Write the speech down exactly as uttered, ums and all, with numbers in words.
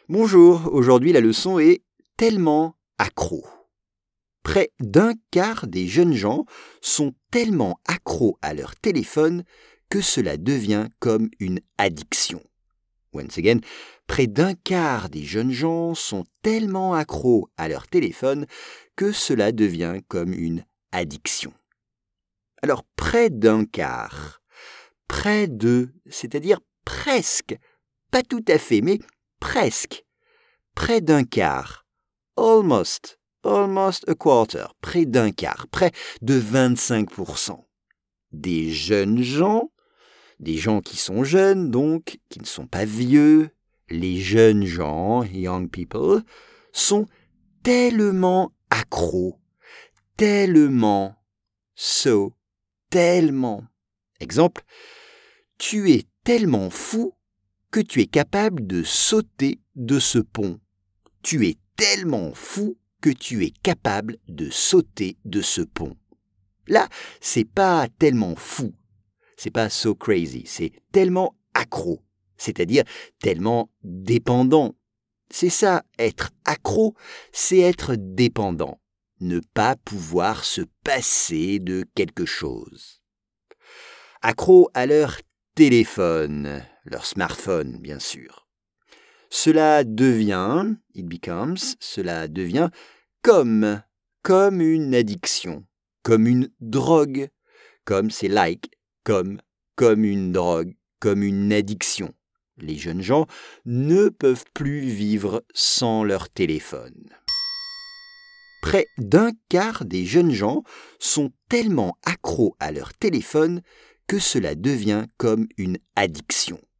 Bonjour, aujourd'hui la leçon est tellement accro. Près d'un quart des jeunes gens sont tellement accros à leur téléphone que cela devient comme une addiction. Once again, près d'un quart des jeunes gens sont tellement accros à leur téléphone que cela devient comme une addiction. Alors, près d'un quart, près de, c'est-à-dire presque, pas tout à fait, mais presque, près d'un quart, almost, almost a quarter, près d'un quart, près de vingt-cinq pour cent des jeunes gens, des gens qui sont jeunes donc, qui ne sont pas vieux, les jeunes gens, young people, sont tellement accros, tellement, so, tellement. Exemple, tu es tellement fou que tu es capable de sauter de ce pont. Tu es tellement fou que tu es capable de sauter de ce pont. Là, c'est pas tellement fou, c'est pas so crazy, c'est tellement accro, c'est-à-dire tellement dépendant. C'est ça, être accro, c'est être dépendant, ne pas pouvoir se passer de quelque chose. Accro à leur téléphone, leur smartphone, bien sûr. Cela devient, it becomes, cela devient comme, comme une addiction, comme une drogue, comme c'est like, comme, comme une drogue, comme une addiction. Les jeunes gens ne peuvent plus vivre sans leur téléphone. Près d'un quart des jeunes gens sont tellement accros à leur téléphone que cela devient comme une addiction.